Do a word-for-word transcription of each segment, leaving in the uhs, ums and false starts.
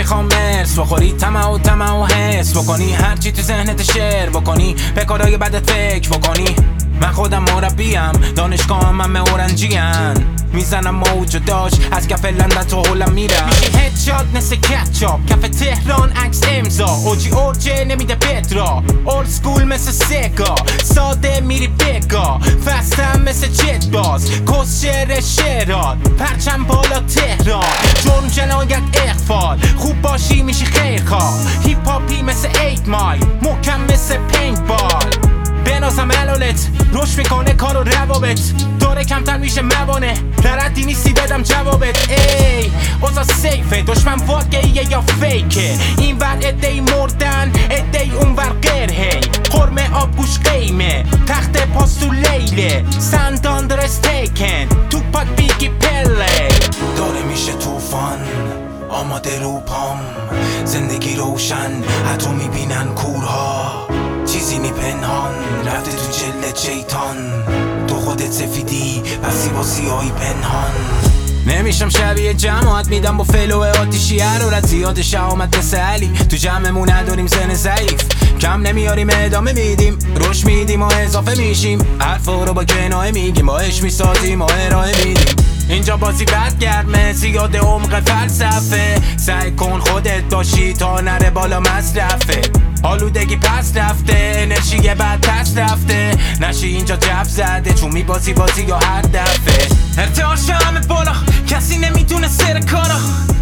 میخوام مرس بخوری، طمع و طمع و حس بکنی، هرچی تو ذهنت شعر بکنی، به کارهای بدت فکر بکنی. من خودم مربیم، دانشگاهم همه اورنجین، میزنم موج و داشت از کف لندن تو هلم میرم. میشی هدشات نسه کچاپ، کف تهران عکس امضا، اوجی اورجه نمیده پترا، اولد سکول مثل سگا، ساده میری بگا، فستم مثل جت باز، کس شعر شعرات، پرچم بالا تهران، جرم جنایت اغفال، خوب باشی میشی خیرخواه، هیپ هاپی مثل ایت مایل، محکم مثل پینت بال، بنازم علالت روش میکنه کار و روابط، داره کمتر میشه موانه، در حدی نیستی بدم جوابت. ای اوزا سیفه، دشمن واقعیه یا فیکه، این ور ادهی مردن ادهی اون ور غیر، هی قرمه آب گوش قیمه، تخت پاستو لیله، سندان درست تیکن، تو پاک بیگی پله، داره میشه توفان آماده رو پام، زندگی روشن حتی میبینن کورها، چیزی نی پنهان رفته تو جلد شیطان، تو خودت سفیدی پسی با سیاهی پنهان. نمیشم شبیه جماعت، میدم با فلو آتیشی حرارت، زیاد شهامت مثل علی، تو جمعمون نداریم سن ضعیف، کم نمیاریم ادامه میدیم، روش میدیم و اضافه میشیم، حرفا رو با کنایه میگیم، باش میسازیم و ارائه میدیم. اینجا بازی بد گرمه، زیاد عمق فلسفه، سعی کن خودت باشی تا نره بالا مصرفه، آلودگی پس رفته، انرژی بعد پس رفته، نشی اینجا جف زده چون میبازی بازی یا هر دفعه. ارتعاش همه بالا، کسی نمیدونه سر کارا،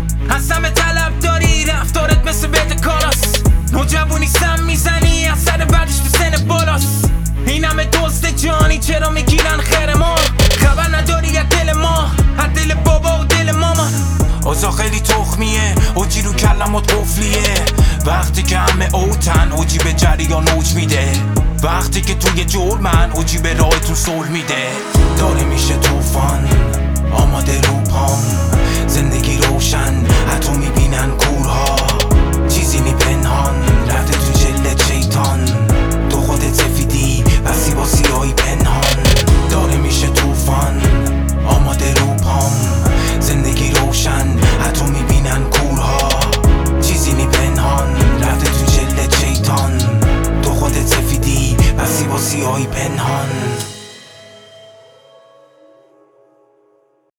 از همه طلب داری، رفتارت مثل بهت کاراست، نوجوانی سم میزنی از سر بعدش تو سن بالاست، این همه دوست جانی چرا میگیرن خیر ما، خبر نداری از دل ما، از دل بابا و دل ماما. اوزا خیلی تخمیه، اوجی رو کلمات قفلیه، وقتی که همه اوتن اوجی به جریان اوج میده، وقتی که توی جرمن اوجی به راهتون صلح میده، داره میشه توفان آماده رو پام، زندگی روشن حتی میبینن کورها،